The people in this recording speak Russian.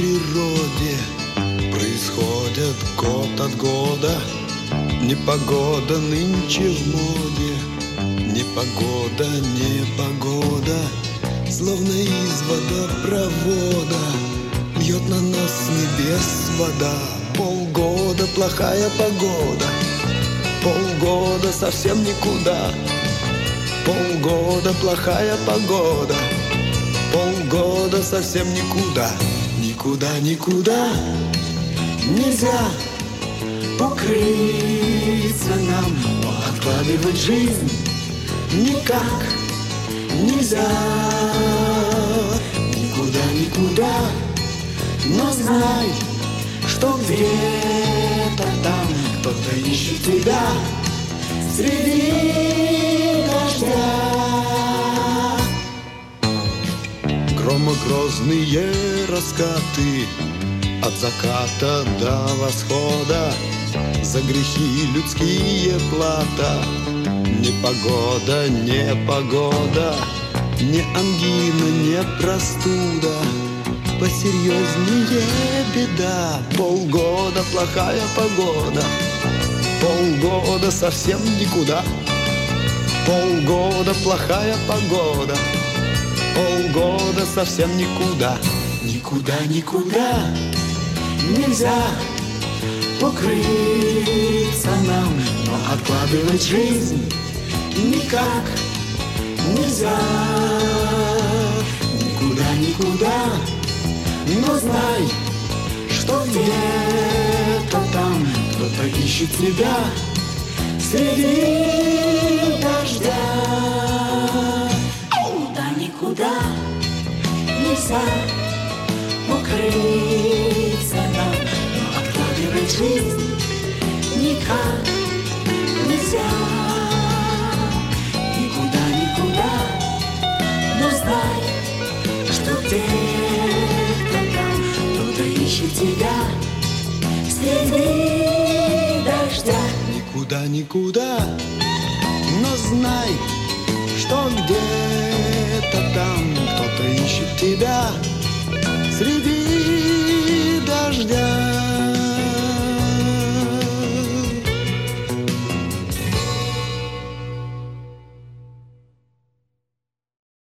природе происходят год от года. Непогода нынче в моде, непогода, непогода, словно из водопровода льет на нас с небес вода. Полгода плохая погода, полгода совсем никуда. Полгода плохая погода, полгода совсем никуда. Никуда, никуда нельзя укрыться нам, но откладывать жизнь никак нельзя. Никуда, никуда, но знай, что где-то там кто-то ищет тебя среди дождя. Громогрозные раскаты от заката до восхода, за грехи людские плата. Непогода, непогода, не ангина, не простуда, посерьезнее беда. Полгода плохая погода, полгода совсем никуда. Полгода плохая погода, полгода совсем никуда. Никуда, никуда нельзя укрыться нам, но откладывать жизнь никак нельзя. Никуда, никуда, но знай, что где-то там кто-то ищет тебя среди дождя. Никуда, никуда нельзя укрыться нам, но откладывать жизнь никак нельзя. Никуда, никуда, но знай, что где-то там кто-то ищет тебя среди дождя. Никуда, никуда, но знай, что где-то там кто-то ищет тебя среди